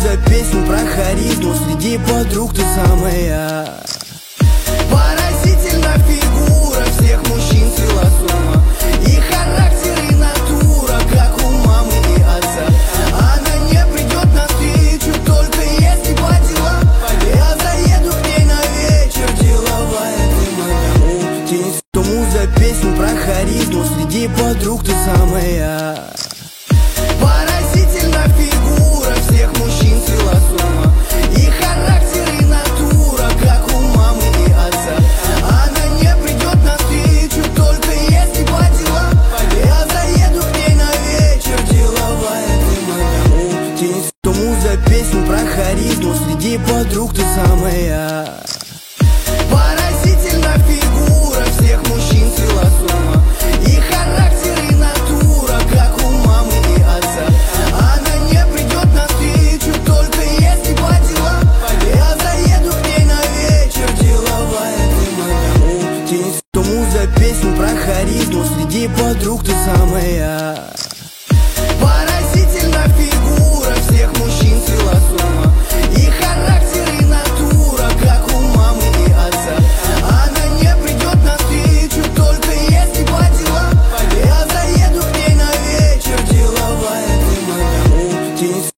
за песню про харизму, среди подруг ты самая. Поразительна фигура, всех мужчин свела с ума. И характер, и натура, как у мамы и отца. Она не придет навстречу, только если по делам. Я заеду к ней на вечер, деловая ты моя. Тянет тому за песню про харизму, среди подруг ты самая. Поразительна фигура, всех мужчин свела с ума. И характер, и натура, как у мамы и отца. Она не придет навстречу, только если по делам. Я заеду к ней на вечер, деловая ты моя. Тянет тому за песню про харизму, среди подруг ты самая. Поразительна фигура, всех мужчин свела с ума. И характер, и натура, как у мамы и отца. Она не придет навстречу, только если по делам. Я заеду к ней на вечер, деловая ты моя. Тянет тому за песню про харизму, среди подруг ты самая.